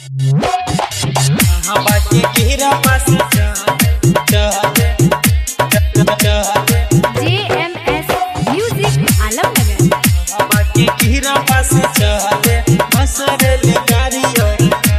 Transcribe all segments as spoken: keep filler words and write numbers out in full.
बाबा के कीरा पास चले चले चले जेएमएस म्यूजिक आलमनगर। बाबा के कीरा पास चले बसरे गाड़ियों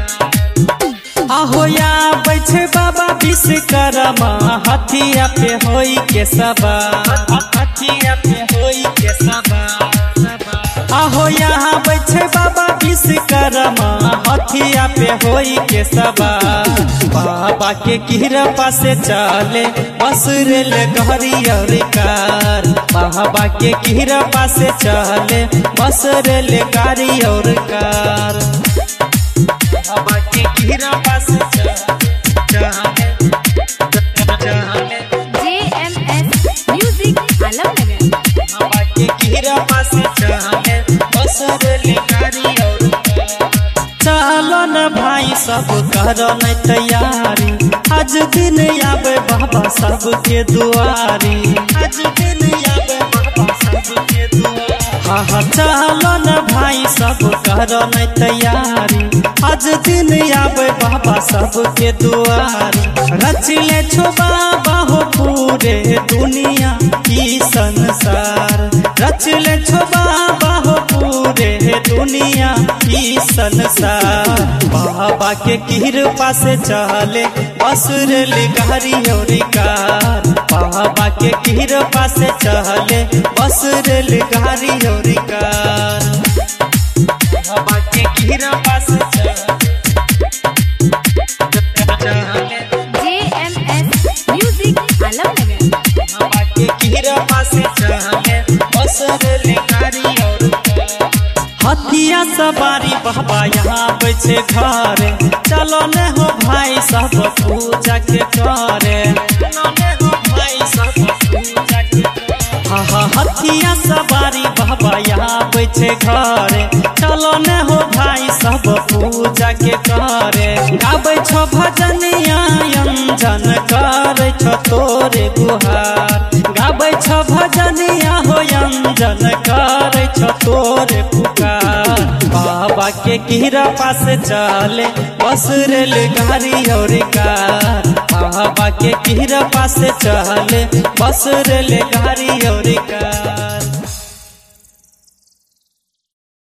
आहो या बैठे बाबा विश्वकर्मा हथिया पे होई के सबा हथिया पे होई के सबा आहो यहाँ बैठे बाबा विश्वकर्मा हथिया पे होई के सबा बाबा के कृपा से चले बसरे गाड़ी कार बाबा के कृपा से चले बसरे गाड़ी और कार बाबा के कृपा से चले चले जेएमएस म्यूजिक आलमनगर। बाबा के कृपा से चले बसरे गाड़ी और चलो न भाई सब करो न तैयारी आज दिन आवे बाबा सबके दुआरी आज दिन आवे बाबा सबके दुआरी हाँ हाँ चलो न भाई सब करो न तैयारी आज दिन आवे बाबा सबके दुआरी रचले छो बाबा हो पूरे दुनिया की संसार रचले छो बाबा हो पूरे दुनिया की संसार बाबा के कृपा से चले बसरे गाड़ी और कार बाबा के कृपा से चले बसरे गाड़ी और कार बाबा के कृपा से चले जेएमएस म्यूजिक आलमनगर। बाबा के कृपा से चले बसरे गाड़ी और हथिया सवारी बाबा यहाँ बैठे घरे चलो न हो भाई सब पूजा के करे चलो न हो भाई सब पूजा के हाँ हाँ हथिया सवारी बाबा यहाँ बैठे घरे चलो न हो भाई सब पूजा के करे गाबै छो भजनिया अंजन करे छो तोरे गुहार गाबै छो भजनिया हो अंजन करे छो तोरे पुकार बाबा के कृपा से चले बसरे गाड़ी और कार बाबा के कृपा से चले बसरे गाड़ी और कार।